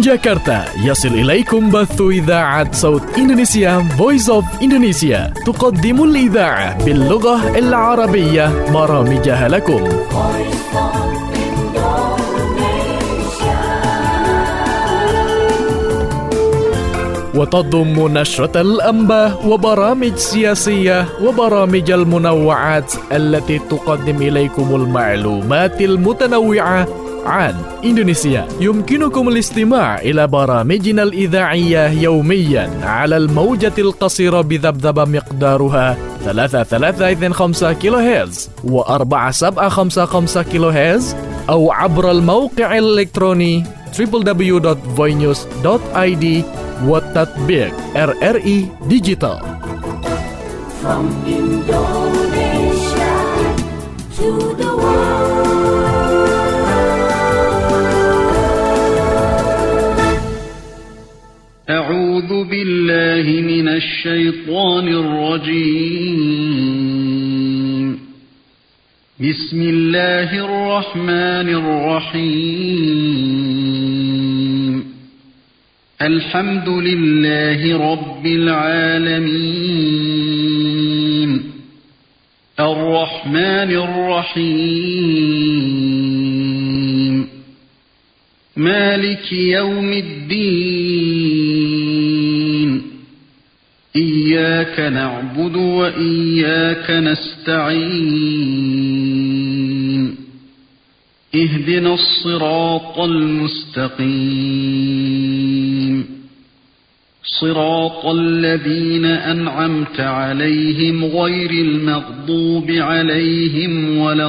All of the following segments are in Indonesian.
جاكرتا يصل إليكم بث إذاعة صوت إندونيسيا Voice of Indonesia تقدم الإذاعة باللغة العربية برامجها لكم. وتضم نشرة الأنباء وبرامج سياسية وبرامج المنوعات التي تقدم إليكم المعلومات المتنوعة عن إندونيسيا. يمكنكم الاستماع إلى برامجنا الإذاعية يوميا على الموجة القصيرة بذبذبة مقدارها 3.325 كيلوهرتز و4.755 كيلوهرتز أو عبر الموقع الإلكتروني www.voinews.id والتطبيق RRI Digital. From Indonesia to the world. أعوذ بالله من الشيطان الرجيم. بسم الله الرحمن الرحيم. الحمد لله رب العالمين. الرحمن الرحيم. مالك يوم الدين. إياك نعبد وإياك نستعين. اهدنا الصراط المستقيم. صراط الذين أنعمت عليهم غير المغضوب عليهم ولا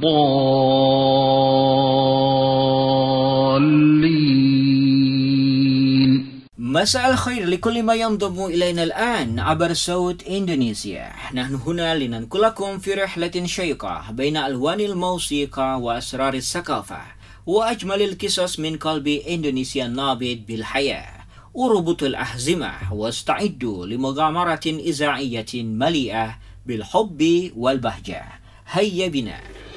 الضالين. مساء الخير لكل ما ينضم إلينا الآن عبر صوت إندونيسيا. نحن هنا لننقل لكم في رحلة شيقة بين ألوان الموسيقى وأسرار الثقافة وأجمل القصص من قلب إندونيسيا النابض بالحياة. اربطوا الأحزمة واستعدوا لمغامرة إذاعية مليئة بالحب والبهجة. هيا بنا.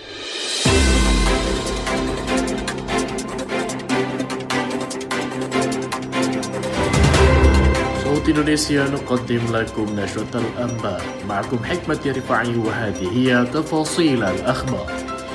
صوت إندونيسيا نقدم لكم نشرة الأنباء. معكم حكمة رفاعي وهذه هي تفاصيل الأخبار.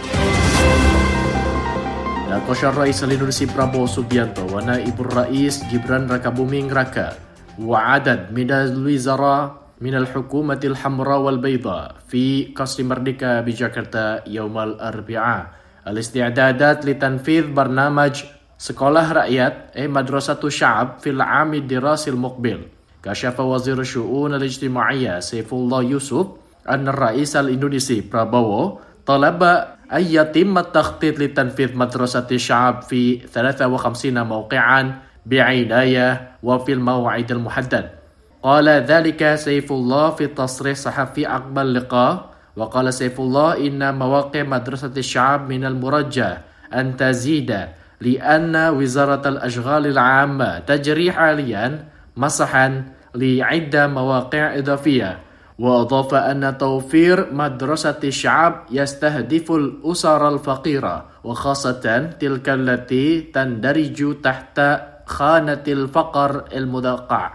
ناقش الرئيس الإندونيسي برابو سوبيانتو ونائب الرئيس جبران ركابومين راكا وعدد من الوزراء من الحكومة الحمراء والبيضاء في قصر مرديكا بجاكرتا يوم الأربعاء الاستعدادات لتنفيذ برنامج سكولاح رأيات مدرسة الشعب في العام الدراسي المقبل. كشف وزير الشؤون الاجتماعية سيف الله يوسف أن الرئيس الإندونيسي برابو طلب أن يتم التخطيط لتنفيذ مدرسة الشعب في 53 موقعا بعناية وفي الموعد المحدد. قال ذلك سيف الله في تصريح صحفي عقب اللقاء. وقال سيف الله إن مواقع مدرسة الشعب من المرجح أن تزيد لأن وزارة الأشغال العامة تجري حاليا مسحا لعدة مواقع إضافية. وأضاف أن توفير مدرسة الشعب يستهدف الأسر الفقيرة وخاصة تلك التي تندرج تحت خانة الفقر المدقع.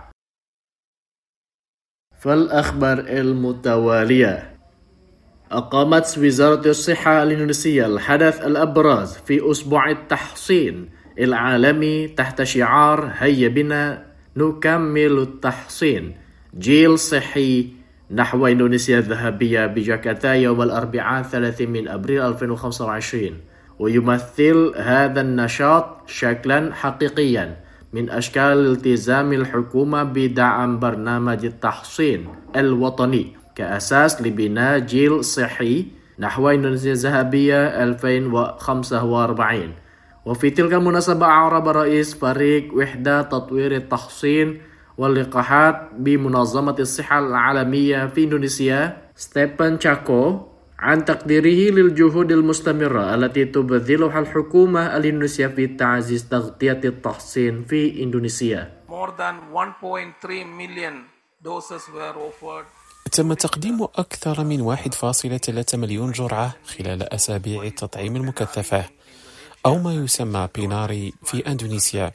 فالأخبار المتوالية. أقامت وزارة الصحة الإندونيسية الحدث الأبرز في أسبوع التحصين العالمي تحت شعار هيا بنا نكمل التحصين جيل صحي نحو إندونيسيا الذهبية بجاكرتا يوم الأربعاء 30 أبريل 2025. ويمثل هذا النشاط شكلا حقيقيا من أشكال التزام الحكومة بدعم برنامج التحصين الوطني كأساس لبناء جيل صحي نحو إندونيسيا الذهبية 2045. وفي تلك المناسبة أعرب رئيس فريق وحدة تطوير التحصين واللقاحات بمنظمة الصحة العالمية في إندونيسيا ستيفان تشاكو عن تقديره للجهود المستمرة التي تبذلها الحكومة الإندونيسية في تعزيز تغطية التحصين في إندونيسيا. More than 1.3 million doses were offered. تم تقديم أكثر من 1.3 مليون جرعة خلال أسابيع التطعيم المكثفة أو ما يسمى بيناري في إندونيسيا.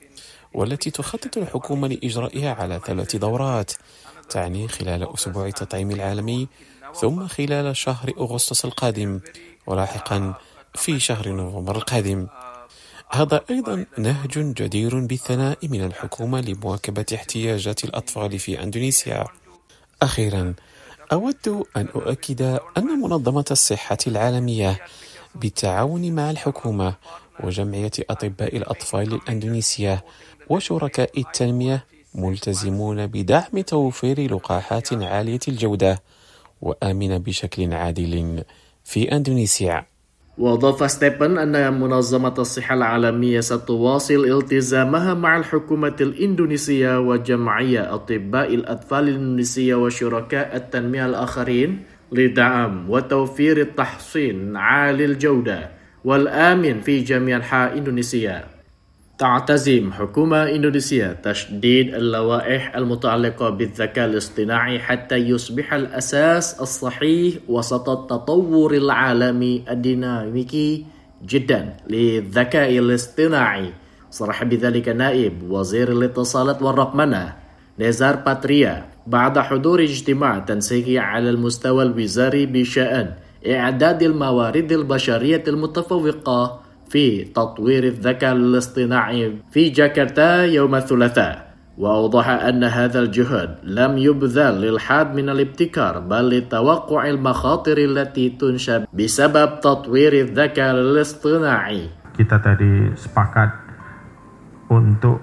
والتي تخطط الحكومة لإجرائها على 3 دورات، تعني خلال أسبوع التطعيم العالمي، ثم خلال شهر أغسطس القادم، ولاحقا في شهر نوفمبر القادم. هذا أيضا نهج جدير بالثناء من الحكومة لمواكبة احتياجات الأطفال في أندونيسيا. أخيرا، أود أن أؤكد أن منظمة الصحة العالمية بالتعاون مع الحكومة وجمعية أطباء الأطفال الأندونيسية وشركاء التنمية ملتزمون بدعم توفير لقاحات عالية الجودة وآمنة بشكل عادل في أندونيسيا. وأضاف ستيفن أن منظمة الصحة العالمية ستواصل التزامها مع الحكومة الإندونيسية وجمعية أطباء الأطفال الإندونيسية وشركاء التنمية الآخرين لدعم وتوفير التحصين عالي الجودة والآمن في جميع أنحاء إندونيسيا. تعتزم حكومة إندونيسيا تشديد اللوائح المتعلقة بالذكاء الاصطناعي حتى يصبح الأساس الصحيح وسط التطور العالمي الديناميكي جدا للذكاء الاصطناعي. صرح بذلك نائب وزير الاتصالات والرقمنة نيزار باتريا بعد حضور اجتماع تنسيقي على المستوى الوزاري بشأن إعداد الموارد البشرية المتفوقة في تطوير الذكاء الاصطناعي في جاكرتا يوم الثلاثاء. وأوضح أن هذا الجهد لم يبذل للحد من الابتكار بل لتوقع المخاطر التي تنشأ بسبب تطوير الذكاء الاصطناعي. Kita tadi sepakat untuk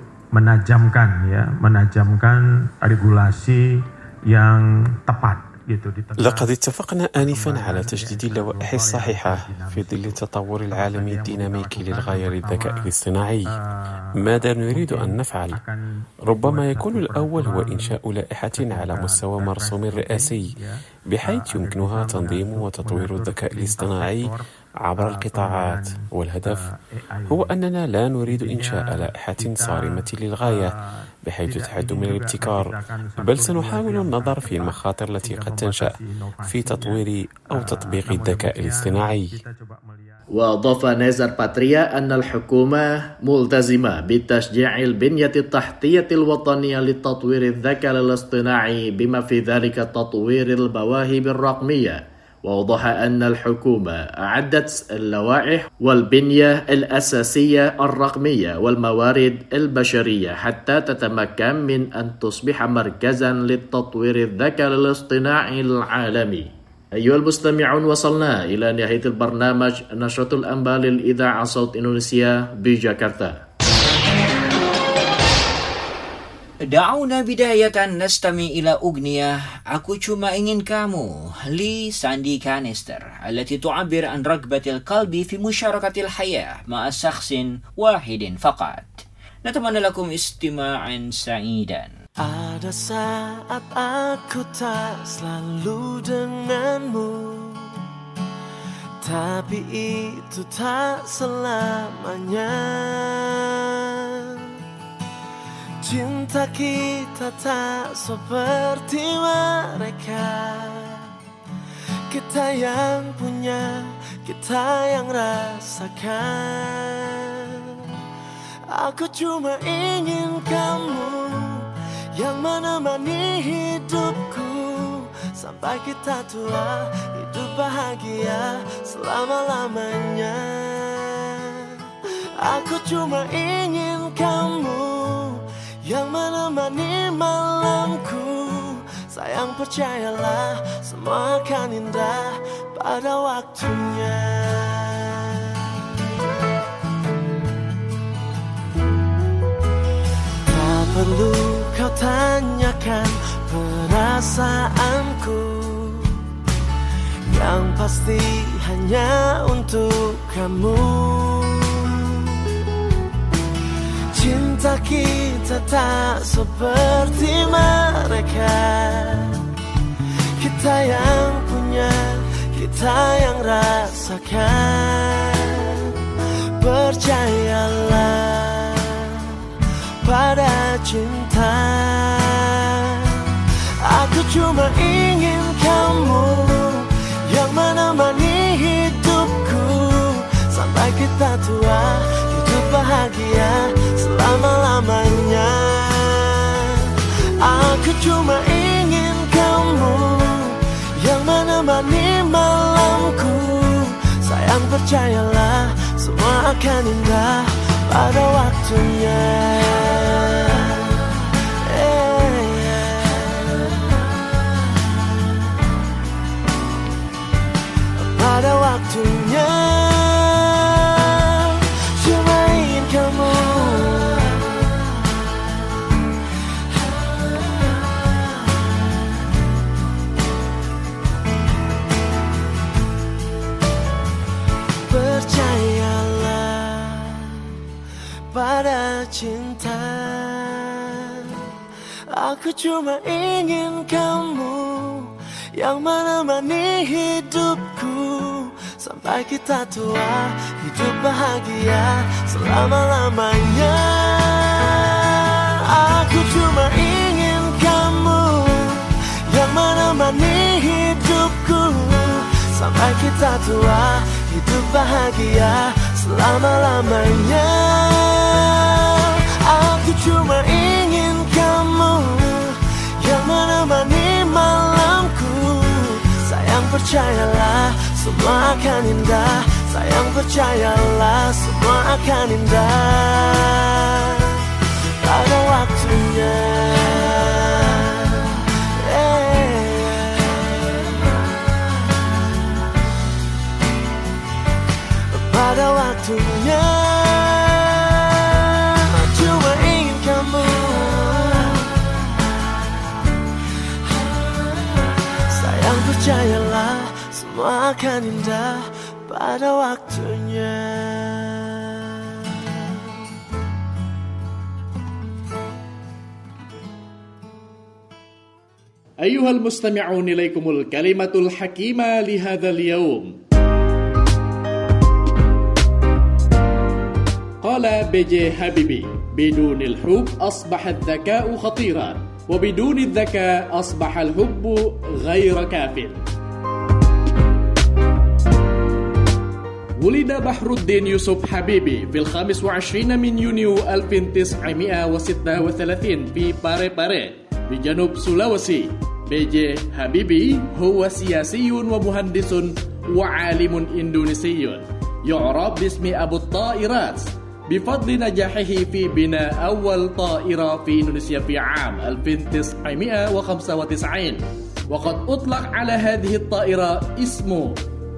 menajamkan regulasi yang tepat. لقد اتفقنا آنفا على تجديد اللوائح الصحيحة في ظل التطور العالمي الديناميكي للغاية للذكاء الاصطناعي. ماذا نريد أن نفعل؟ ربما يكون الأول هو إنشاء لائحة على مستوى مرسوم رئاسي بحيث يمكنها تنظيم وتطوير الذكاء الاصطناعي عبر القطاعات، والهدف هو أننا لا نريد إنشاء لائحة صارمة للغاية بحيث تحد من الابتكار، بل سنحاول النظر في المخاطر التي قد تنشأ في تطوير أو تطبيق الذكاء الاصطناعي. وأضاف نيزار باتريا أن الحكومة ملتزمة بتشجيع البنية التحتية الوطنية لتطوير الذكاء الاصطناعي بما في ذلك تطوير المواهب الرقمية. وأوضح أن الحكومة أعدت اللوائح والبنية الأساسية الرقمية والموارد البشرية حتى تتمكن من أن تصبح مركزا للتطوير الذكاء الاصطناعي العالمي. أيها المستمعون، وصلنا إلى نهاية البرنامج نشرة الأنباء للإذاعة صوت إندونيسيا بجاكرتا. دعونا بداية نستمع إلى أغنية "Aku Cuma Ingin Kamu" لساندي كانستر التي تعبر عن رغبة القلب في مشاركة الحياة مع شخص واحد فقط. نتمنى لكم استماعا سعيدا. Ada saat aku tak selalu denganmu, tapi itu tak selamanya. Cinta kita tak seperti mereka. Kita yang punya, kita yang rasakan. Aku cuma ingin kamu yang menemani hidupku sampai kita tua, hidup bahagia selama-lamanya. Aku cuma ingin kamu yang menemani malamku. Sayang, percayalah, semua akan indah pada waktunya. Tak perlu kau tanyakan perasaanku, yang pasti hanya untuk kamu. Cinta kita tak seperti mereka. Kita yang punya, kita yang rasakan. Percayalah pada cinta. Aku cuma ingin kamu yang menemani hidupku sampai kita tua, hidup bahagia selama-lamanya. cuma ingin kamu yang menemani malamku. Sayang percayalah, semua akan indah pada waktunya. Pada waktunya, cuma ingin kamu. Percayalah pada cinta. Aku cuma ingin kamu yang menemani hidupku sampai kita tua, hidup bahagia selama-lamanya. Aku cuma ingin kamu yang menemani hidupku sampai kita tua, hidup bahagia selama-lamanya. Aku cuma ingin kamu yang menemani malamku. Sayang percayalah, semua akan indah. Sayang percayalah, semua akan indah pada waktunya. Pada waktunya, cuma ingin kamu. Sayang percayalah, semua akan indah pada waktunya. أيها المستمعون إليكم الكلمة الحكيمة لهذا اليوم. قال بيجي حبيبي: بدون الحب أصبح الذكاء خطيرا، وبدون الذكاء أصبح الحب غير كاف. ولد بحر الدين يوسف حبيبي في 25 من يونيو 1936 في باري باري بجنوب سولاوسي. بيجي حبيبي هو سياسي ومهندس وعالم إندونيسي يعرف باسم أبو الطائرات بفضل نجاحه في بناء أول طائرة في إندونيسيا في عام 1995. وقد أطلق على هذه الطائرة اسمه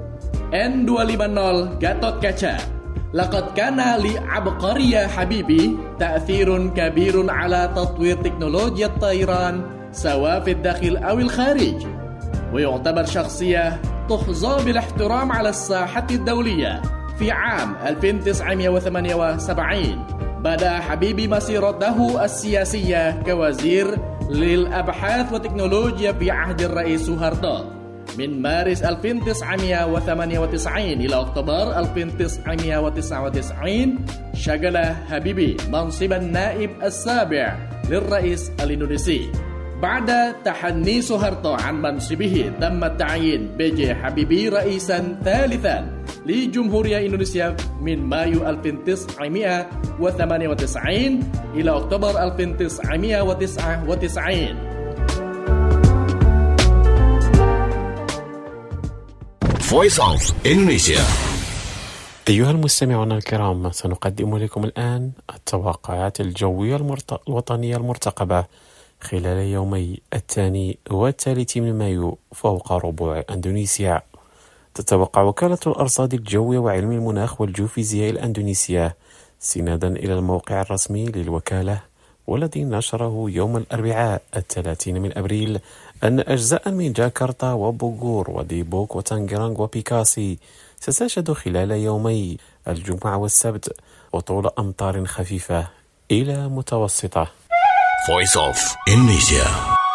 N250 Gatot Kaca. لقد كان لعبقري حبيبي تأثير كبير على تطوير تكنولوجيا الطيران سواء في الداخل أو الخارج، ويعتبر شخصية تحظى بالاحترام على الساحة الدولية. في عام 1978 بدأ حبيبي مسيرته السياسية كوزير للأبحاث والتكنولوجيا في عهد الرئيس سوهارتو. من مارس 1998 إلى أكتوبر 1999 شغل حبيبي منصب النائب السابع للرئيس الإندونيسي. بعد تحني سوهارتو عن منصبه تم تعيين بيجي حبيبي رئيسا ثالثا لجمهورية إندونيسيا من مايو 1998 إلى أكتوبر 1999. Voice of Indonesia. أيها المستمعون الكرام، سنقدم لكم الآن التوقعات الجوية الوطنية المرتقبة خلال يومي 2 و3 من مايو فوق ربوع إندونيسيا. تتوقع وكالة الأرصاد الجوية وعلم المناخ والجيوفيزياء الأندونيسية استنادا إلى الموقع الرسمي للوكالة والذي نشره يوم الأربعاء 30 من أبريل أن أجزاء من جاكرتا وبوغور وديبوك وتانغرانغ وبيكاسي ستشهد خلال يومي الجمعة والسبت هطول أمطار خفيفة إلى متوسطة. Voice of Indonesia.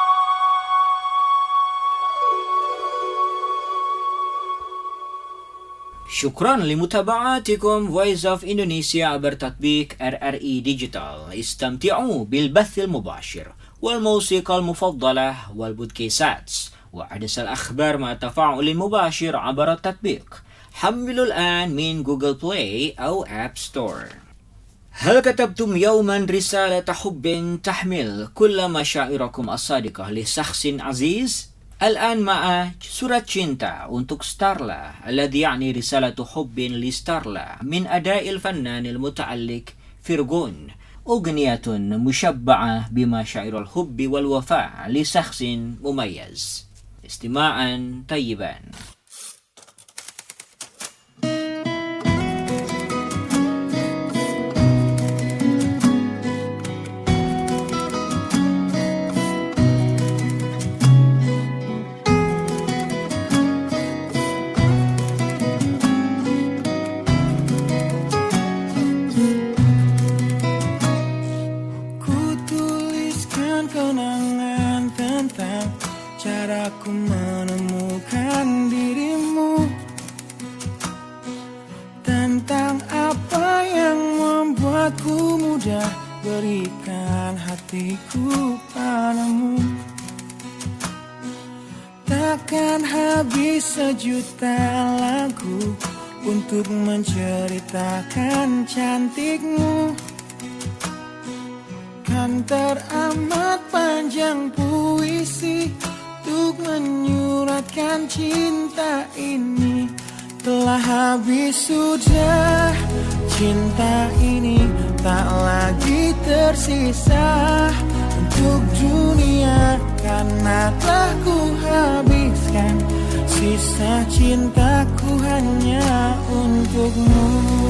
شكرا لمتابعتكم Voice of Indonesia عبر تطبيق RRI ديجيتال. استمتعوا بالبث المباشر والموسيقى المفضلة والبودكاستات وأحدث الأخبار مع التفاعل المباشر عبر التطبيق. حملوا الآن من جوجل بلاي أو أب ستور. هل كتبتم يوما رسالة حب تحمل كل مشاعركم الصادقة لشخص عزيز؟ الآن مع surat cinta untuk Starla الذي يعني رسالة حب لستارلا من أداء الفنان المتعلق فيرغون، أغنية مشبعة بمشاعر الحب والوفاء لشخص مميز. استماعا طيبا. Caraku menemukan dirimu, tentang apa yang membuatku mudah berikan hatiku padamu. Takkan habis sejuta lagu untuk menceritakan cantikmu. Kan teramat panjang puisi untuk menyuratkan cinta ini. Telah habis sudah cinta ini, tak lagi tersisa untuk dunia, karena telah ku habiskan sisa cintaku hanya untukmu.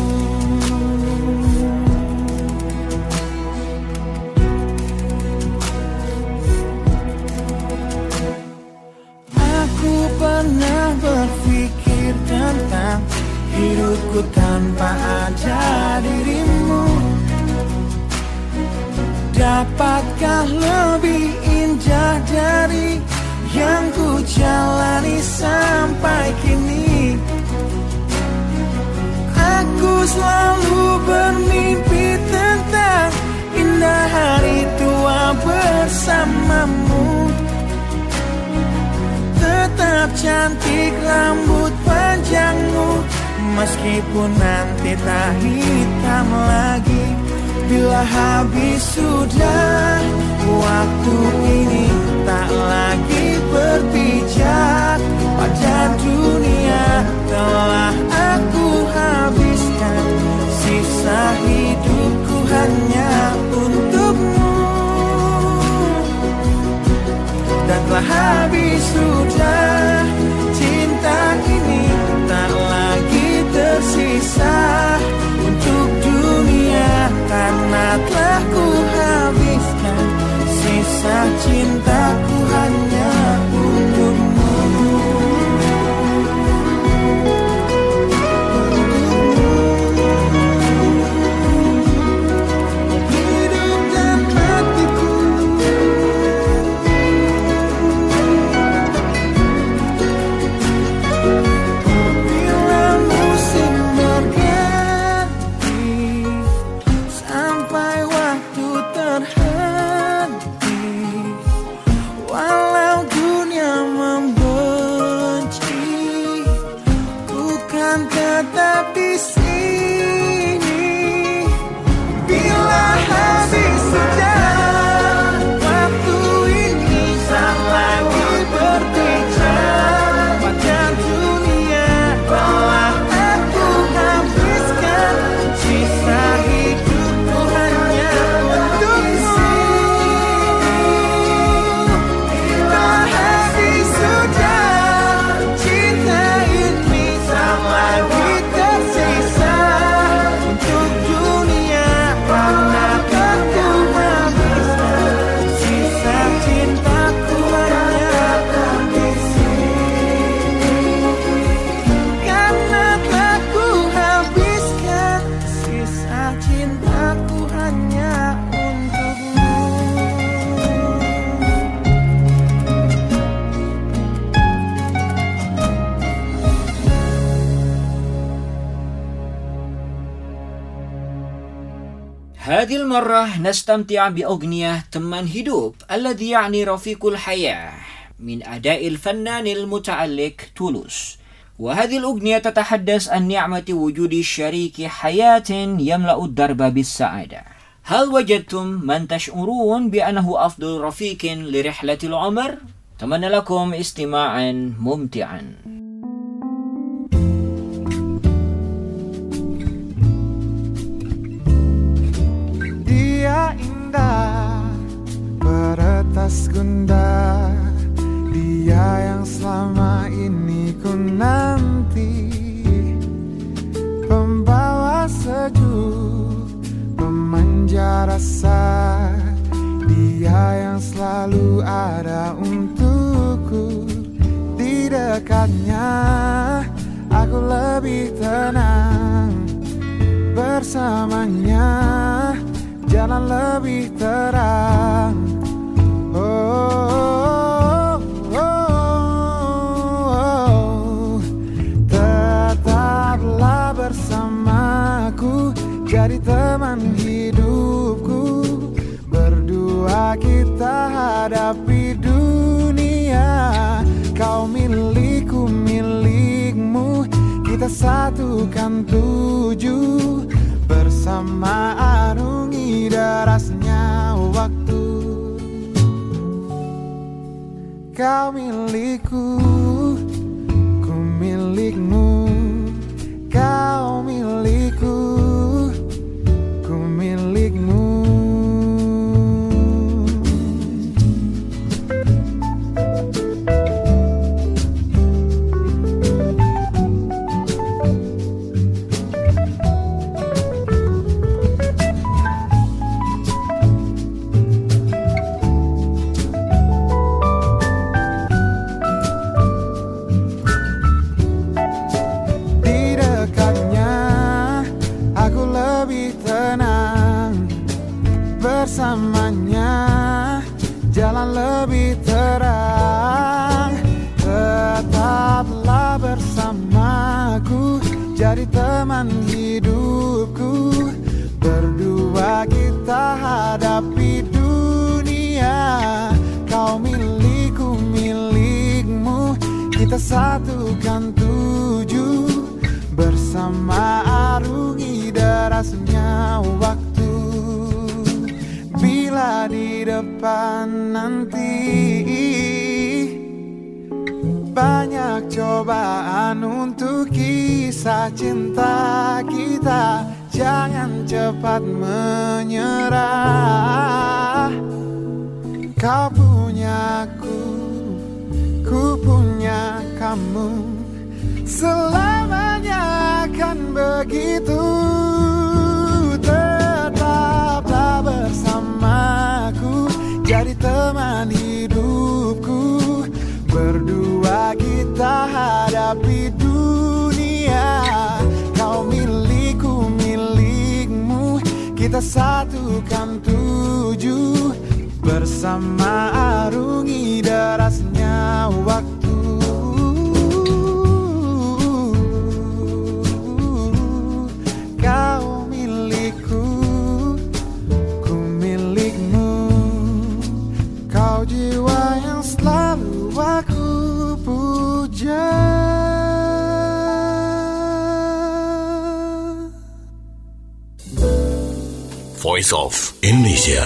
Pernah berpikir tentang hidupku tanpa ada dirimu. Dapatkah lebih indah dari yang ku jalani sampai kini? Aku selalu bermimpi tentang indah hari tua bersamamu. Tetap cantik rambut panjangmu, meskipun nanti tak hitam lagi. Bila habis sudah waktu ini, tak lagi berpijak pada dunia. Telah aku habiskan sisa hidupku hanya untukmu. Dan telah habis sudah cinta ini, tak lagi tersisa untuk dunia, karena telah ku habiskan sisa cintaku hanya untukmu. هذه المرة نستمتع بأغنية teman hidup الذي يعني رفيق الحياة من أداء الفنان المتعلق تولوس. وهذه الأغنية تتحدث عن نعمة وجود شريك حياة يملأ الدرب بالسعادة. هل وجدتم من تشعرون بأنه أفضل رفيق لرحلة العمر؟ أتمنى لكم استماعا ممتعا. Dia indah, peretas gundar, dia yang selama ini ku nanti, pembawa sejuk, pemanja rasa, dia yang selalu ada untukku. Di dekatnya aku lebih tenang, bersamanya jalan lebih terang. Tetaplah bersamaku, jadi teman hidupku. Berdua kita hadapi dunia. Kau milikku, milikmu, kita satukan tuju. Bersama arungi derasnya waktu. Kau milikku, ku milikmu. Kau milikku, ku milikmu. Bersamanya jalan lebih terang. Tetaplah bersamaku, jadi teman hidupku. Berdua kita hadapi dunia. Kau milikku, milikmu, kita satukan tuju. Bersama arungi derasnya waktu. Bila di depan nanti banyak cobaan untuk kisah cinta kita, jangan cepat menyerah. Kau punya ku punya kamu, selamanya akan begitu. Tetaplah bersamaku, jadi teman hidupku. Berdua kita hadapi dunia. Kau milikku, milikmu, kita satukan tuju. Bersama arungi derasnya waktu. Kau milikku, ku milikmu. Kau jiwa yang selalu aku puja. Voice of Indonesia.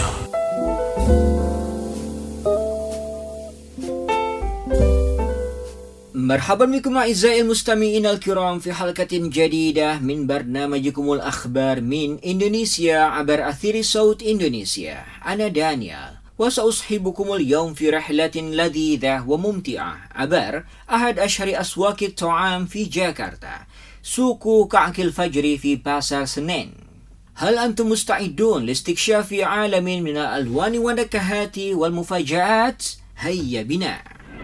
مرحبا بكم أعزائي المستمعين الكرام في حلقة جديدة من برنامجكم الأخبار من إندونيسيا عبر أثير صوت إندونيسيا. أنا دانيال وسأصحبكم اليوم في رحلة لذيذة وممتعة عبر أحد أشهر أسواق الطعام في جاكرتا، سوق كعك الفجر في باسار سنين. هل أنتم مستعدون لاستكشاف عالم من الألوان والنكهات والمفاجآت؟ هيا بنا.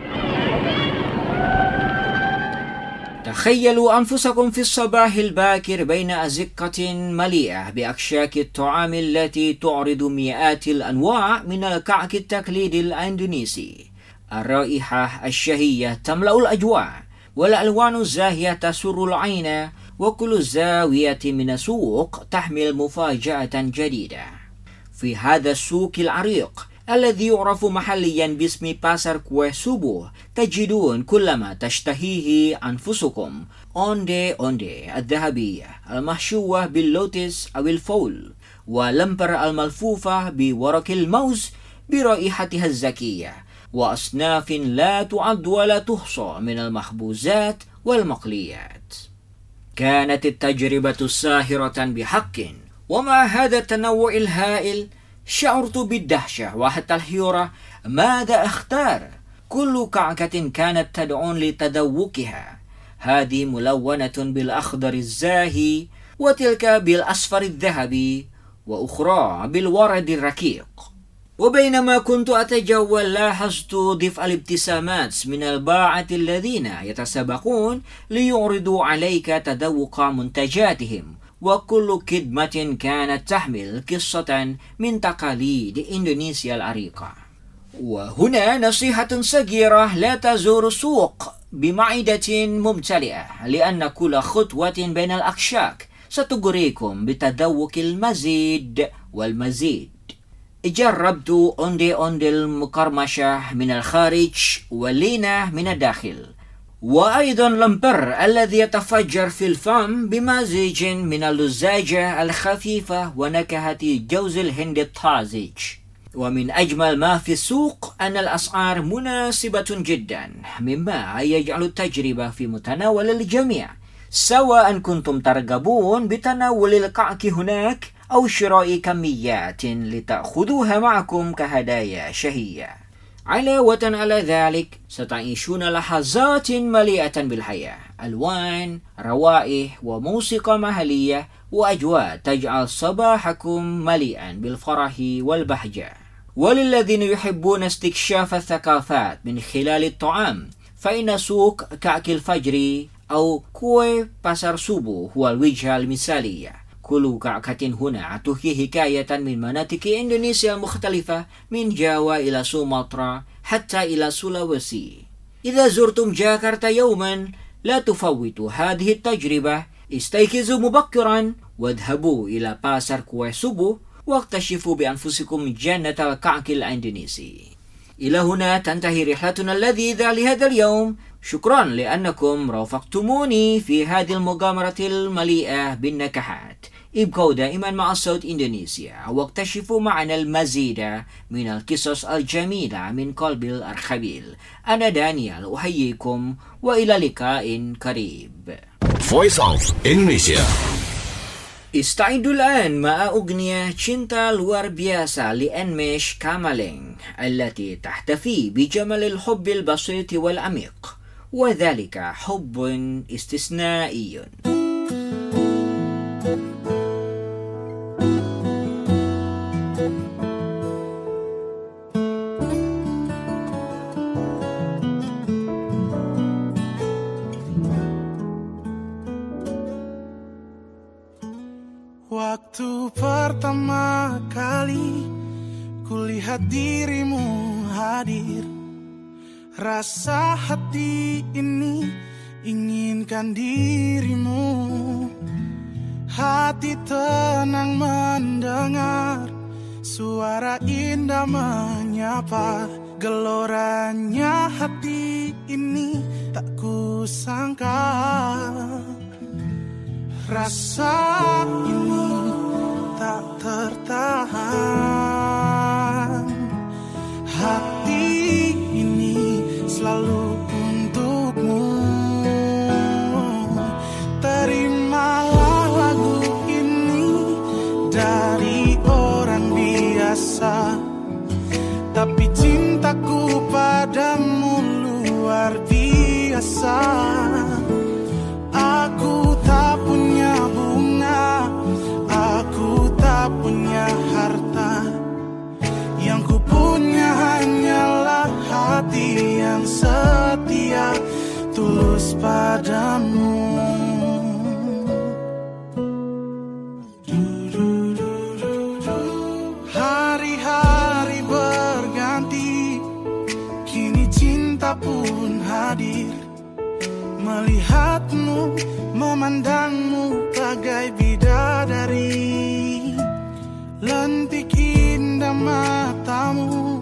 تخيلوا أنفسكم في الصباح الباكر بين أزقة مليئة بأكشاك الطعام التي تعرض مئات الأنواع من الكعك التقليدي الإندونيسي. الرائحة الشهية تملأ الأجواء، والألوان الزاهية تسر العين، وكل زاوية من السوق تحمل مفاجأة جديدة. في هذا السوق العريق الذي يعرف محليا باسم باسر كوي سوبو تجدون كلما تشتهيه أنفسكم أوندي أوندي الذهبية المحشوة باللوتس أو الفول، ولمبر الملفوفة بورق الموز برائحتها الزكية، وأصناف لا تعد ولا تحصى من المخبوزات والمقليات. كانت التجربة ساهرة بحق، ومع هذا التنوع الهائل شعرت بالدهشة وحتى الحيرة ماذا أختار. كل كعكة كانت تدعو لتذوقها، هذه ملونة بالأخضر الزاهي، وتلك بالأصفر الذهبي، وأخرى بالورد الرقيق. وبينما كنت أتجول لاحظت ضفء الابتسامات من الباعة الذين يتسابقون ليعرضوا عليك تذوق منتجاتهم، وكل كدمة كانت تحمل قصة من تقاليد إندونيسيا العريقة. وهنا نصيحة صغيرة: لا تزور سوق بمعدة ممتلئة، لأن كل خطوة بين الأكشاك ستغريكم بتذوق المزيد والمزيد. جربت أوندي أوندي المقرمشة من الخارج واللينة من الداخل، وأيضا لمبر الذي يتفجر في الفم بمزيج من اللزاجة الخفيفة ونكهة جوز الهند الطازج. ومن أجمل ما في السوق أن الأسعار مناسبة جدا، مما يجعل التجربة في متناول الجميع، سواء كنتم ترغبون بتناول الكعك هناك أو شراء كميات لتأخذوها معكم كهدايا شهية. علاوة على ذلك ستعيشون لحظات مليئة بالحياة، ألوان، روائح وموسيقى محلية، وأجواء تجعل صباحكم مليئا بالفرح والبهجة. وللذين يحبون استكشاف الثقافات من خلال الطعام، فإن سوق كعك الفجر أو كوي باسر سوبو هو الوجهة المثالية. كل كعكة هنا تحكي حكاية من مناطق إندونيسيا المختلفة، من جاوا إلى سومطرة حتى إلى سولاويسي. إذا زرتم جاكرتا يوما لا تفوتوا هذه التجربة. استيقظوا مبكرا واذهبوا إلى باسر كوي سوبو واكتشفوا بأنفسكم جنة الكعك الإندونيسي. إلى هنا تنتهي رحلتنا اللذيذة لهذا اليوم. شكرا لأنكم رافقتموني في هذه المغامرة المليئة بالنكهات. ابقوا دائما مع صوت إندونيسيا واكتشفوا معنا المزيد من القصص الجميلة من قلب الأرخبيل. أنا دانيال أحييكم وإلى لقاء قريب. Voice of Indonesia. استعدوا الآن مع أغنية cinta luar biasa لأنمش كامالينغ، التي تحتفي بجمال الحب البسيط والعميق، وذلك حب استثنائي. Waktu pertama kali kulihat dirimu hadir, rasa hati ini inginkan dirimu. Hati tenang mendengar suara indah menyapa. Geloranya hati ini tak kusangka. Rasa ini tak tertahan. Hati ini selalu untukmu. Terimalah lagu ini dari orang biasa, tapi cintaku padamu luar biasa. Aku tak punya bunga, aku tak punya harta. Yang ku punya hanyalah hati yang setia, tulus padamu. Hari-hari berganti, kini cinta pun hadir. Melihatmu, memandangmu bagai bidadari. Lentik indah matamu,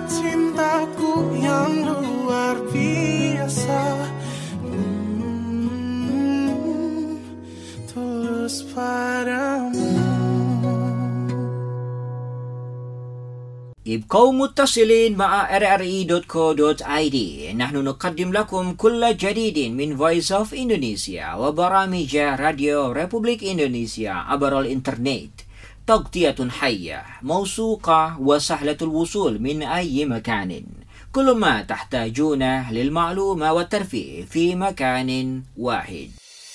cintaku yang luar biasa, tulus padamu. ابقوا متصلين مع rri.co.id. نحن نقدم لكم كل جديد من Voice of Indonesia وبرامج راديو ريبوبليك إندونيسيا عبر الإنترنت. تغطية حية موثوقة وسهلة الوصول من أي مكان. كل ما تحتاجونه للمعلومة والترفيه في مكان واحد.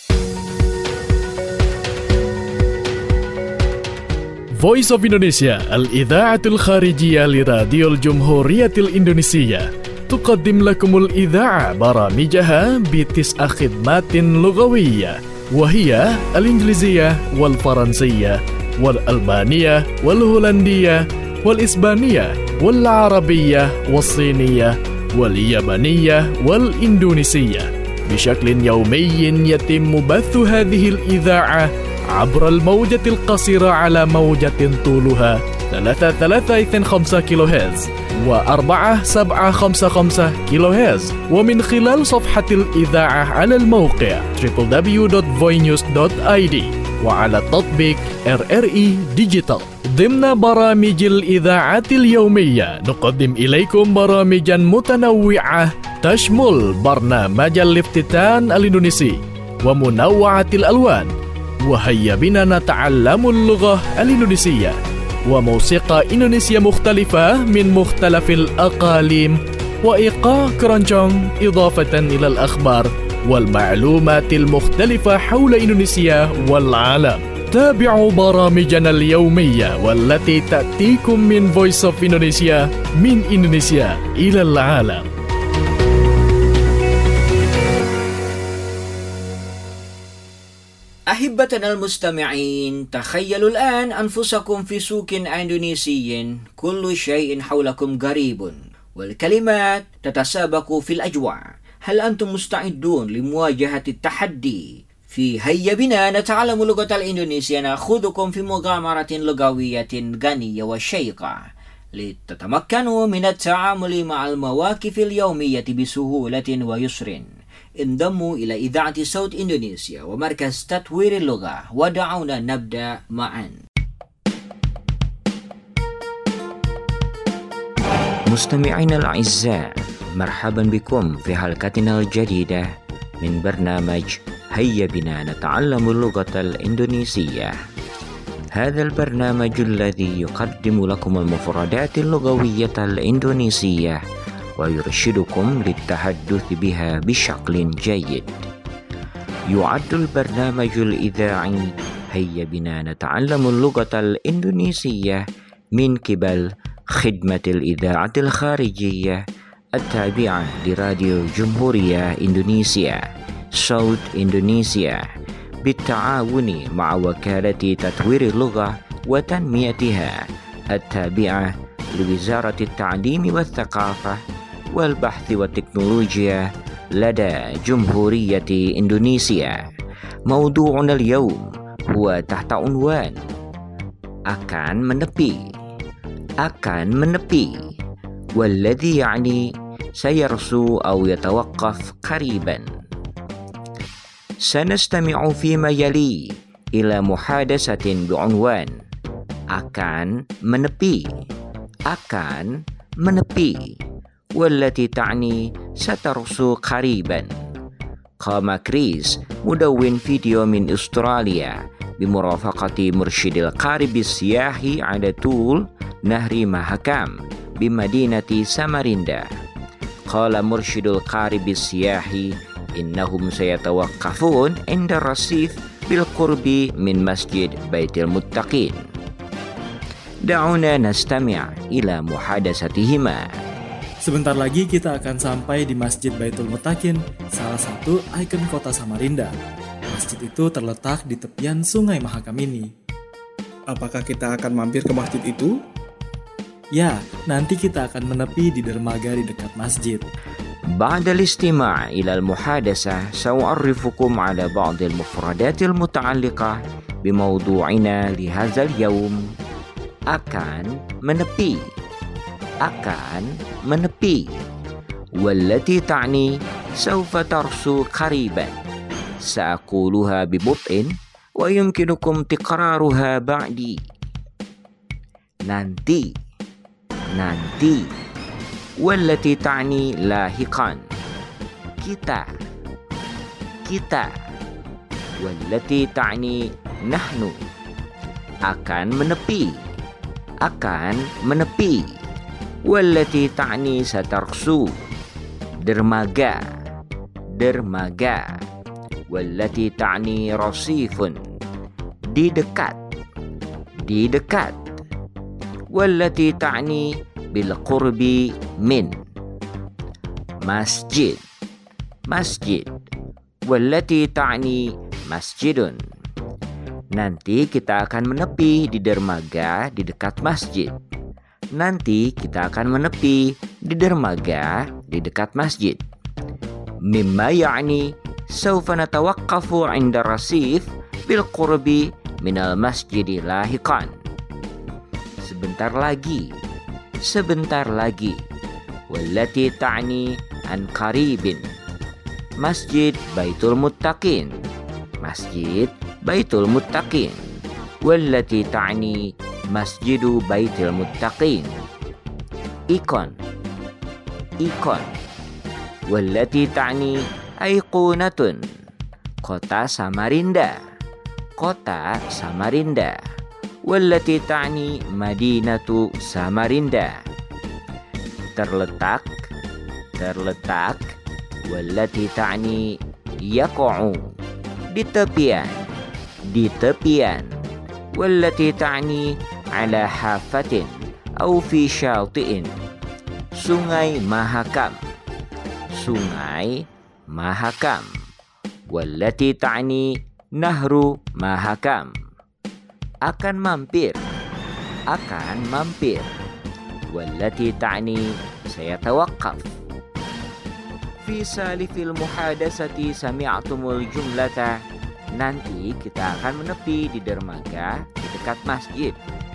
Voice of Indonesia الإذاعة الخارجية لراديو الجمهورية الإندونيسية تقدم لكم الإذاعة برامجها ب9 خدمات لغوية، وهي الإنجليزية والفرنسية والألمانية والهولندية والإسبانية والعربية والصينية واليابانية والإندونيسية. بشكل يومي يتم بث هذه الإذاعة عبر الموجة القصيرة على موجة طولها 3325 كيلوهرتز و4755 كيلوهرتز، ومن خلال صفحة الإذاعة على الموقع www.voinews.id وعلى تطبيق RRI ديجيتال. ضمن برامج الإذاعة اليومية نقدم إليكم برامجا متنوعة تشمل برنامج الافتتان الإندونيسي ومنوعة الألوان، وهيا بنا نتعلم اللغة الإندونيسية، وموسيقى إندونيسية مختلفة من مختلف الأقاليم، وإيقاع كرانشونغ، إضافة إلى الأخبار والمعلومات المختلفة حول إندونيسيا والعالم. تابعوا برامجنا اليومية والتي تأتيكم من Voice of Indonesia من إندونيسيا إلى العالم. أحبتنا المستمعين، تخيلوا الآن أنفسكم في سوق إندونيسي، كل شيء حولكم غريب والكلمات تتسابق في الأجواء. هل أنتم مستعدون لمواجهة التحدي؟ في هيا بنا نتعلم اللغة الإندونيسية نأخذكم في مغامرة لغوية غنية وشيقة لتتمكنوا من التعامل مع المواقف اليومية بسهولة ويسر. انضموا إلى إذاعة صوت إندونيسيا ومركز تطوير اللغة، ودعونا نبدأ معا. مستمعينا الأعزاء، مرحبا بكم في حلقتنا الجديدة من برنامج هيا بنا نتعلم اللغة الإندونيسية. هذا البرنامج الذي يقدم لكم المفردات اللغوية الإندونيسية ويرشدكم للتحدث بها بشكل جيد. يعد البرنامج الإذاعي هيا بنا نتعلم اللغة الإندونيسية من قبل خدمة الإذاعة الخارجية التابعة لراديو جمهورية إندونيسيا صوت إندونيسيا، بالتعاون مع وكالة تطوير اللغة وتنميتها التابعة لوزارة التعليم والثقافة والبحث والتكنولوجيا لدى جمهورية إندونيسيا. موضوعنا اليوم هو تحت عنوان akan menepi، والذي يعني سيرسو أو يتوقف قريبا. سنستمع فيما يلي إلى محادثة بعنوان akan menepi، والتي تعني سترسو قريبا. قام كريس مدون فيديو من أستراليا بمرافقة مرشد القارب السياحي على طول نهر ماهاكام بمدينة ساماريندا. قال مرشد القارب السياحي إنهم سيتوقفون عند الرصيف بالقرب من مسجد بيت المتقين. دعونا نستمع إلى محادثتهما. Sebentar lagi kita akan sampai di Masjid Baitul Muttaqin, salah satu ikon kota Samarinda. Masjid itu terletak di tepian Sungai Mahakam ini. Apakah kita akan mampir ke masjid itu? Ya, nanti kita akan menepi di dermaga di dekat masjid. بعد الاستماع إلى المحادثة سأعرفكم على بعض المفردات المتعلقة بموضوعنا لهذا اليوم. akan menepi. akan menepi. Wallati ta'ni sawfa tarsu qariban. Sa'aquluha bibut'in wa yumkinukum tiqraruha ba'di. Nanti. Wallati ta'ni lahiqan. Kita. Wallati ta'ni nahnu. Akan menepi. Wallati ta'ni satarsu. Dermaga. Wallati ta'ni rasifun. Di dekat. Wallati ta'ni bil qurbi min. Masjid. Wallati ta'ni masjidun. Nanti kita akan menepi di dermaga di dekat masjid. Mimma ya'ni sawfa natawaqqafu 'inda rasif bil qurbi minal masjidi lahiqan. Sebentar lagi. Wallati ta'ni an qaribin. Masjid Baitul Muttaqin. Wallati ta'ni masjidu Baitul Muttaqin. Ikon. Wallati ta'ni aiqunatun. Kota Samarinda. Wallati ta'ni madinatu Samarinda. Terletak. Wallati ta'ni yaqa'u. Di tepian. Wallati ta'ni ala hafatin au fi syati'in. Sungai Mahakam. Wallati ta'ni nahru Mahakam. Akan mampir. Wallati ta'ni sayatawaqqaf. Fi salifil muhadasati sami'tumul jumlata. Nanti kita akan menepi di dermaga di dekat masjid.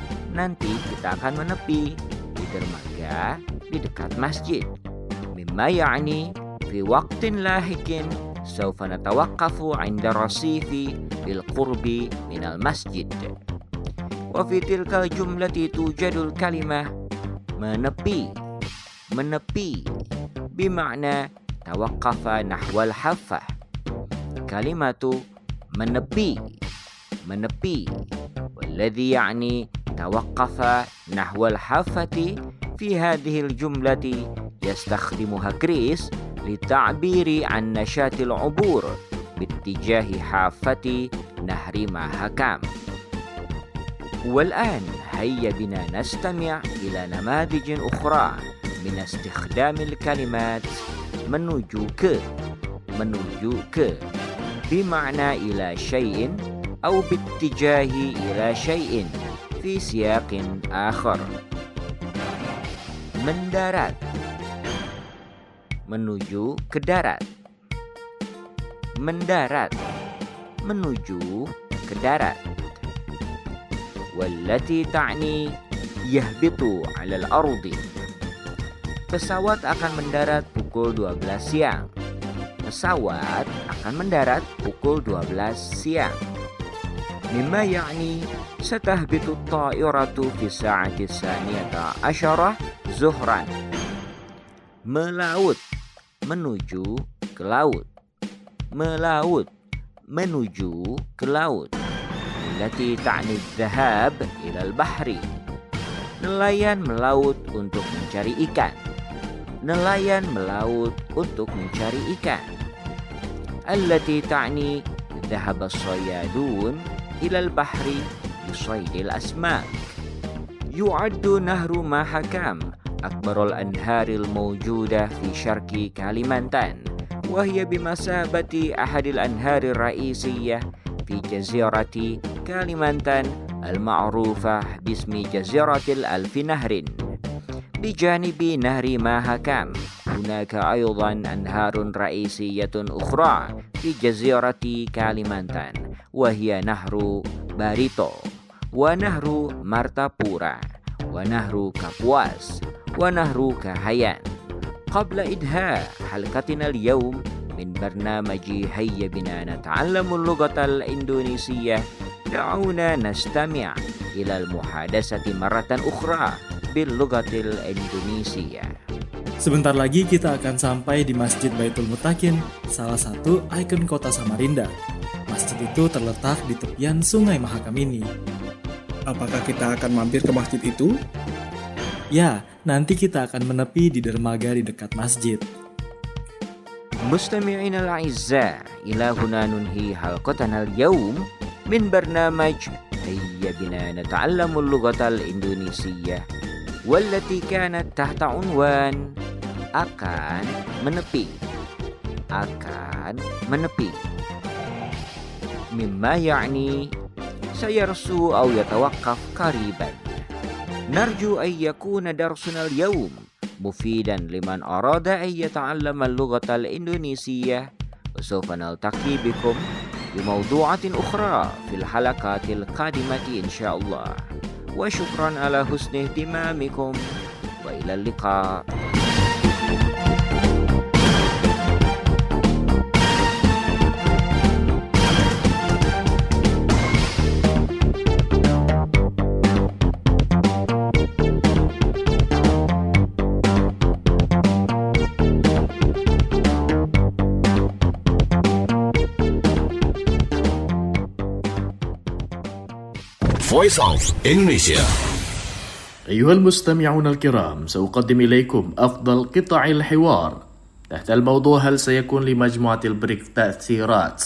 Mimma ya'ni fi waqtin lahikin sawfa natawaqqafu 'inda rasifi bil qurbi minal masjid. Wa fi tilkal jumlati tujadul kalimah menepi bima'na tawaqqafa nahwal haffah. Kalimatu menepi. Walladhi ya'ni tawaqqafa nahwal haffati fi hadhil jumlati yastakhdimuha Chris lita'biri an nashatil ubur bittijahi haffati nahri Mahakam. والآن هيا بنا نستمع إلى نماذج أخرى من استخدام الكلمات menuju ke بمعنى إلى شيء أو باتجاه إلى شيء في سياق آخر. Mendarat. Menuju ke darat. Menuju ke darat. Wallati ta'ni yahbitu 'alal ardi. Pesawat akan mendarat pukul 12 siang. Mimma ya'ni satahbitu at-ta'iratu fi sa'ati tsaniyata asyarah zuhran. Melaut. Menuju ke laut. Allati ta'ni dhahab ilal bahri. Nelayan melaut untuk mencari ikan. Allati ta'ni dhahaba as-sayyadun ilal bahri lisaydil asmak. Yu'addu nahru Mahakam akbarul anharil mawjudah fi syarqi Kalimantan. Wahya bimasabati ahadil anharir ra'isiyah fi jazirati Kalimantan al-ma'rufah bismi jaziratil alfi nahrin. Bijanibi nahri Mahakam hunaka aydan anharun ra'isiyatun ukhra fi jazirati Kalimantan wahya nahru Barito wa nahru Martapura wa nahru Kapuas ونهر كهيان. قبل إنهاء حلقتنا اليوم من برنامج هيا بنا نتعلم اللغة الإندونيسية، دعونا نستمع إلى المحادثة مرة أخرى باللغة الإندونيسية. Sebentar lagi kita akan sampai di Masjid Baitul Mutakin, salah satu ikon kota Samarinda. Masjid itu terletak di tepian Sungai Mahakam ini. Apakah kita akan mampir ke masjid itu? Ya, nanti kita akan menepi di dermaga di dekat masjid. مستمعينا الأعزاء، إلى هنا ننهي حلقتنا اليوم من برنامج هيا بنا نتعلم اللغة الإندونيسية، والتي كانت تحت عنوان akan menepi. مما يعني سيرسو أو يتوقف قريبا. نرجو أن يكون درسنا اليوم مفيدا لمن أراد أن يتعلم اللغة الإندونيسية، وسوف نلتقي بكم بموضوعات أخرى في الحلقات القادمة إن شاء الله. وشكرا على حسن اهتمامكم، وإلى اللقاء. Voice of Indonesia. أيها المستمعون الكرام، سأقدم إليكم أفضل قطع الحوار تحت الموضوع هل سيكون لمجموعة البريكس تأثيرات؟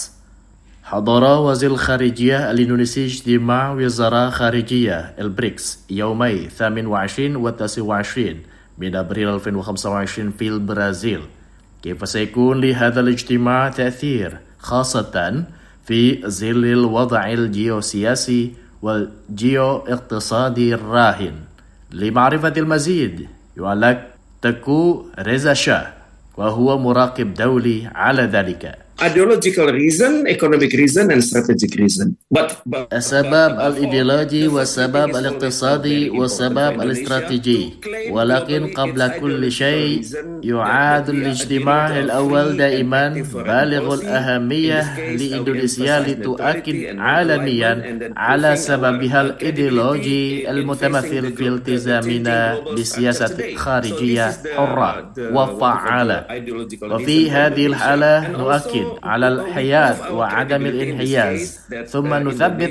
حضر وزير الخارجية الإندونيسي اجتماع وزراء خارجية البريكس يومي 28 و 29 من أبريل 2025 في البرازيل. كيف سيكون لهذا الاجتماع تأثير، خاصة في ظل الوضع الجيوسياسي والجيو اقتصادي الراهن؟ لمعرفة المزيد يعلق تكو ريزا شاه، وهو مراقب دولي على ذلك. Ideological reason, economic reason, and strategic reason. السبب الإيديولوجي والسبب الاقتصادي والسبب الاستراتيجي. ولكن قبل كل شيء يعاد الاجتماع الأول دائما بالغ الأهمية لإندونيسيا لتؤكد عالميا على سببها الإيديولوجي المتمثل في التزامنا بسياسة خارجية حرة وفعالة. وفي هذه الحالة نؤكد على الحياد وعدم الانحياز، ثم نثبت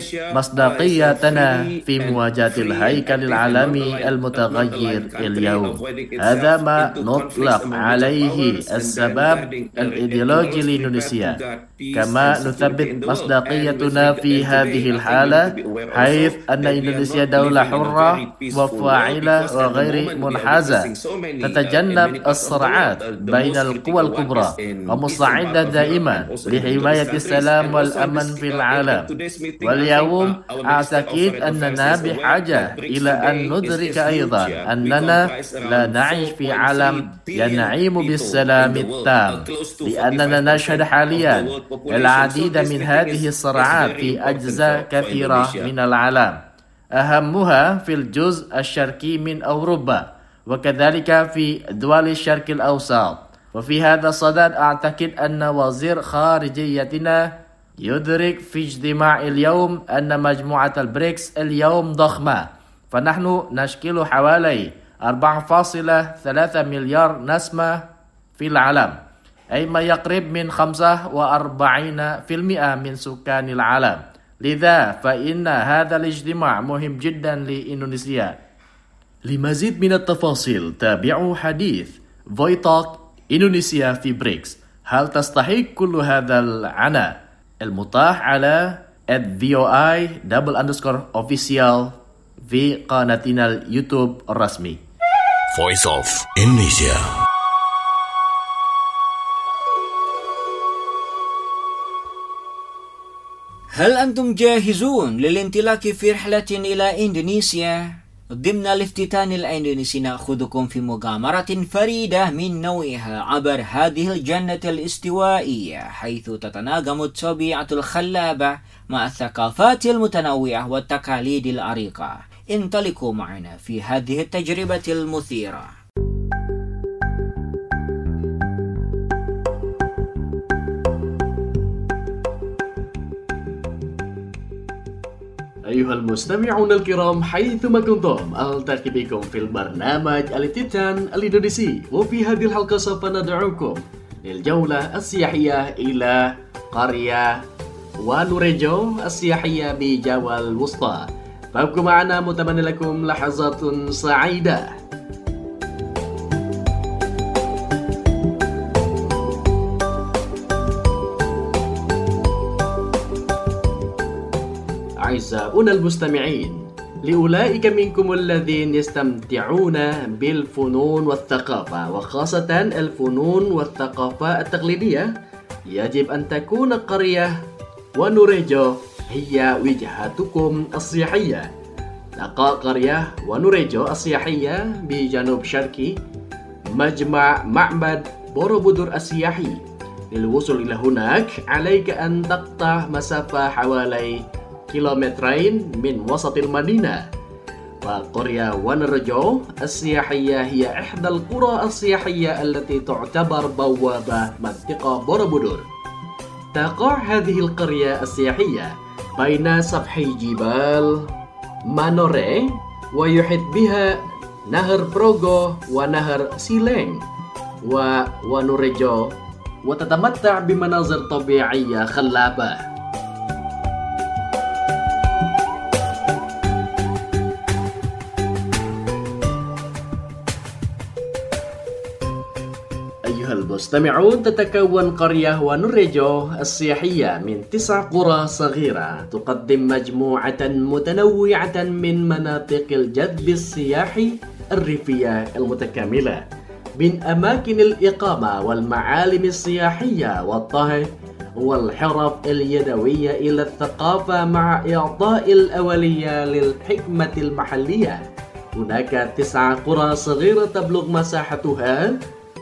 مصداقيتنا في مواجهة الهيكل العالمي المتغير اليوم. هذا ما نطلق عليه السبب الإيديولوجي لإندونيسيا. كما نثبت مصداقيتنا في هذه الحالة حيث أن إندونيسيا دولة حرة وفاعلة وغير منحازة، تتجنب الصراعات بين القوى الكبرى ومستعدة دائما لحماية السلام والأمن في العالم. واليوم أعتقد أننا بحاجة إلى أن ندرك أيضا أننا لا نعيش في عالم ينعم بالسلام التام، لأننا نشهد حاليا العديد من هذه الصراعات في أجزاء كثيرة من العالم، أهمها في الجزء الشرقي من أوروبا وكذلك في دول الشرق الأوسط. وفي هذا الصدد أعتقد أن وزير خارجيتنا يدرك في اجتماع اليوم أن مجموعة البريكس اليوم ضخمة، فنحن نشكل حوالي 4.3 مليار نسمة في العالم، أي ما يقرب من 45% من سكان العالم. لذا فإن هذا الاجتماع مهم جدا لإندونيسيا. لمزيد من التفاصيل تابعوا حديث فويتالك إندونيسيا في بريكس. هل تستحق كل هذا العناء؟ المتاح على @VOI_official في قناتنا اليوتيوب الرسمي. Voice of Indonesia. هل أنتم جاهزون للانطلاق في رحلة إلى إندونيسيا؟ ضمن الافتتان الإندونيسي نأخذكم في مغامرة فريدة من نوعها عبر هذه الجنة الاستوائية، حيث تتناغم الطبيعة الخلابة مع الثقافات المتنوعة والتقاليد العريقة. انطلقوا معنا في هذه التجربة المثيرة. أيها المستمعون الكرام حيثما كنتم ألتقي بكم في البرنامج الافتتان الإندونيسي، وفي هذه الحلقة سوف ندعوكم للجولة السياحية إلى قرية ونوريجو السياحية بجاوا الوسطى. فابقوا معنا متمنى لكم لحظات سعيدة. أعزائنا المستمعين، لأولئك منكم الذين يستمتعون بالفنون والثقافة، وخاصة الفنون والثقافة التقليدية، يجب أن تكون قرية ونوريجو هي وجهتكم السياحية. تقع قرية ونوريجو السياحية بجنوب شرقي مجمع معبد بوروبودور السياحي. للوصول إلى هناك عليك أن تقطع مسافة حوالي كيلومترين من وسط المدينة. وقرية ونوريجو السياحية هي إحدى القرى السياحية التي تعتبر بوابة منطقة بوروبودور. تقع هذه القرية السياحية بين سفحي جبال مانوري، ويحيط بها نهر بروغو ونهر سيلينج ونوريجو، وتتمتع بمناظر طبيعية خلابة. المستمعون، تتكون قرية ونوريجو السياحية من 9 قرى صغيرة تقدم مجموعة متنوعة من مناطق الجذب السياحي الريفية المتكاملة، من أماكن الإقامة والمعالم السياحية والطهي والحرف اليدوية إلى الثقافة، مع إعطاء الأولية للحكمة المحلية. هناك 9 قرى صغيرة تبلغ مساحتها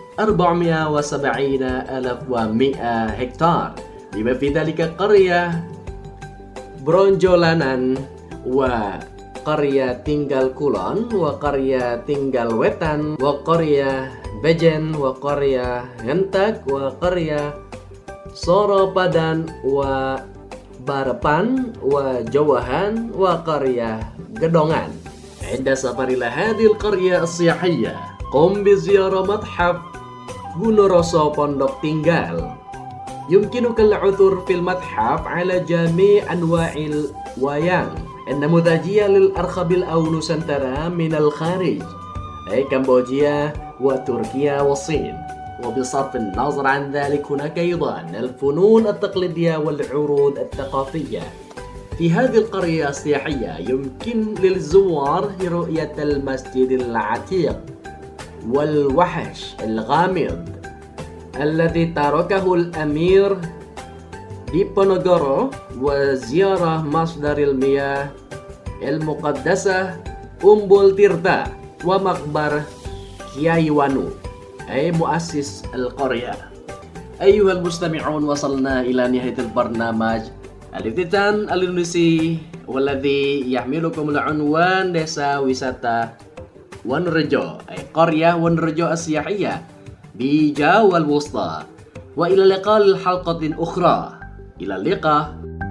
470,100 هكتار، بما في ذلك قرية برونجولانان، وقرية تينغال كولون، وقرية تينغال ويتان، وقرية بجن، وقرية هنتك، وقرية سوروبادان، وباربان، وجوهان، وقرية جدونgan. عند سفر إلى هذه القرية السياحية قم بزيارة متحف بونوروسو بوندوك تينغال. يمكنك العثور في المتحف على جميع أنواع الويان النموذجية للأرخبيل أو نوسنترا من الخارج، أي كمبوديا وتركيا والصين. وبصرف النظر عن ذلك هناك أيضا الفنون التقليدية والعروض الثقافية. في هذه القرية السياحية يمكن للزوار رؤية المسجد العتيق والوحش الغامض الذي تركه الأمير ديبونوغورو، وزيارة مصدر المياه المقدسة أمبول تيرتا، ومقبر كياي وانو أي مؤسس القرية. أيها المستمعون، وصلنا إلى نهاية البرنامج الافتتان الإندونيسي، والذي يحملكم العنوان دesa wisata ونوريجو، أي قرية ونوريجو السياحية بجاوا الوسطى. وإلى اللقاء لحلقة أخرى. إلى اللقاء.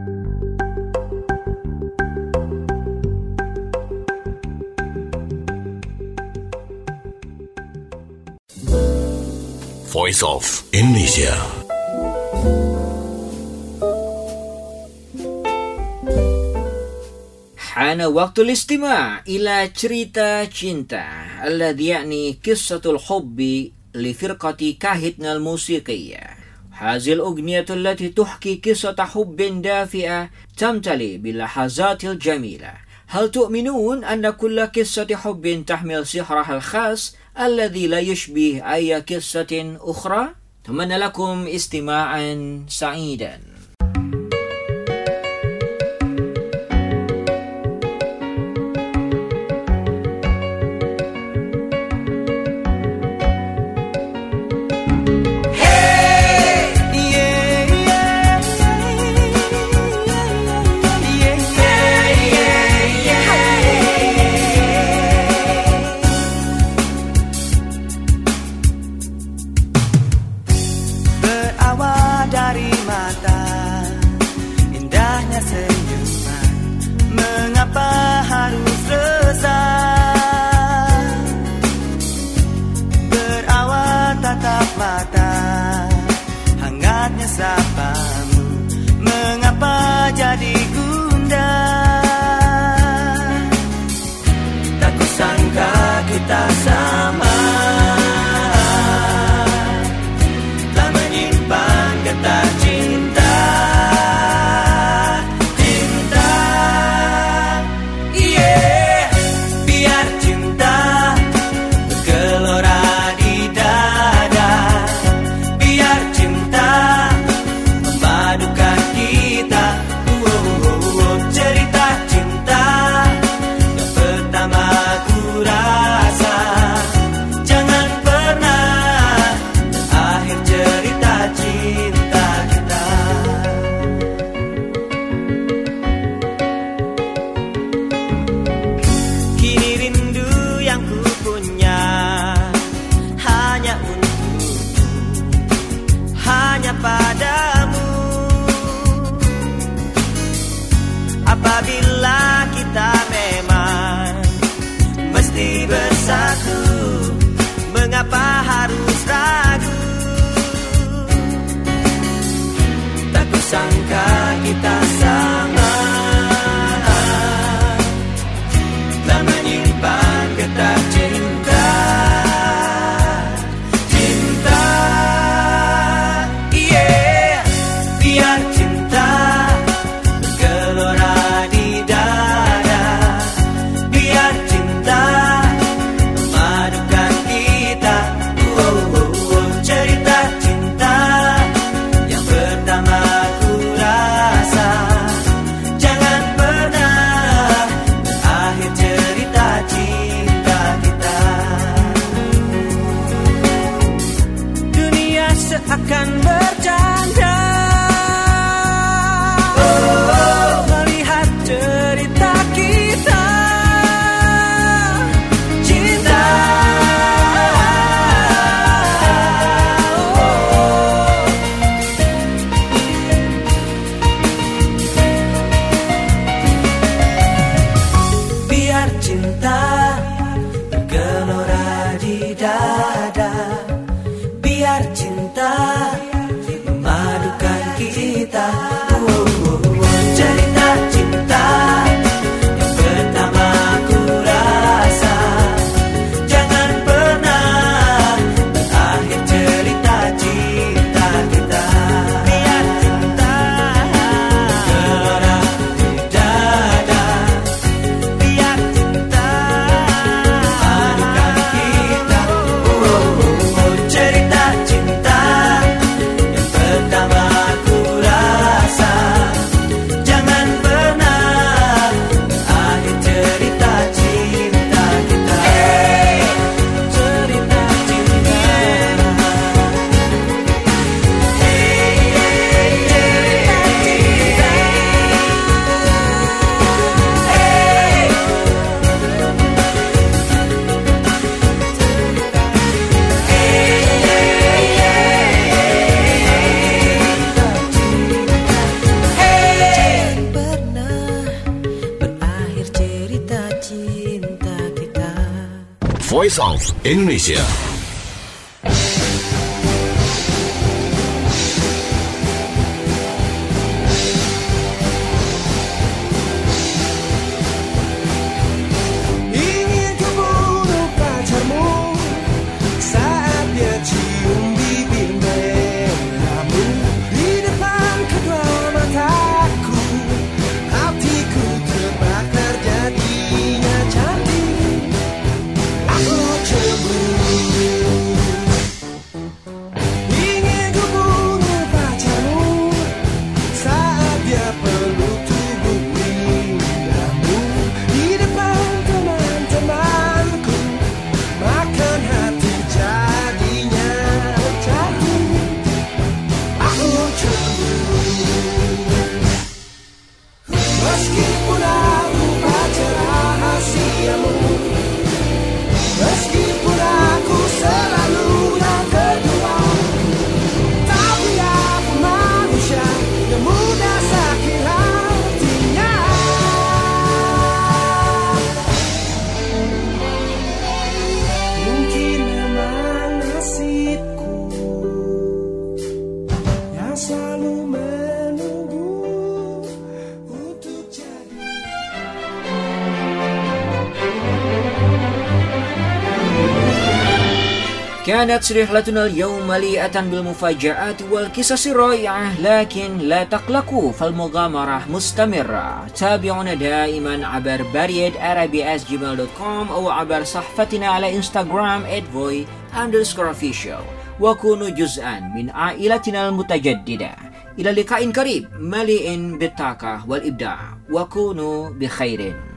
Voice of Indonesia. حان وقت الاستماع إلى cerita cinta الذي يعني قصة الحب لفرقة كاهتنا الموسيقية. هذه الأغنية التي تحكي قصة حب دافئة تمتلئ باللحظات الجميلة. هل تؤمنون أن كل قصة حب تحمل سحرها الخاص الذي لا يشبه أي قصة أخرى؟ أتمنى لكم استماعا سعيدا. Berawal dari mata mata, hangatnya sapamu, mengapa jadi gundah? Tak kusangka kita sama, tak menyimpan getah cinta. Cinta, yeah, biar cinta bergelora di dada, biar cinta memadukan kita. Cerita cinta yang pertama ku rasa, jangan pernah akhir cerita cinta kita. Kini rindu yang ku punya hanya untukmu, hanya padamu. Apabila kita memang mesti bersatu, mengapa harus ragu? Tak kusangka kita sama, tak menyimpan getah cinta. Cinta, yeah, biar cinta bergelora di dada, biar cinta memadukan kita. Cerita cinta yang pertama ku rasa, jangan pernah berakhir cerita cinta kita. Dunia seakan bercanda melihat cerita kita. Cinta, biar cinta bergelora di dada, biar cinta memadukan kita. Cerita cinta yang pertama ku rasa, jangan pernah berakhir cerita cinta kita. Biar cinta bergelora di dada, biar cinta memadukan kita. Cerita cinta yang pertama ku rasa, jangan pernah berakhir cerita cinta kita. Cerita cinta, berakhir cerita cinta kita. Voice of Indonesia. Ingin ku bunuh pacarmu saat dia cium bibir merahmu di depan kedua mataku. Hatiku terbakar jadinya cantik. Aku cemburu كانت رحلتنا اليوم مليئة بالمفاجآت والقصص الرائعة، لكن لا تقلقوا فالمغامرة مستمرة. تابعونا دائما عبر بريد arabi@gmail.com أو عبر صفحتنا على انستغرام @voy_official وكونوا جزءا من عائلتنا المتجددة. إلى لقاء قريب مليء بالطاقة والإبداع وكونوا بخير.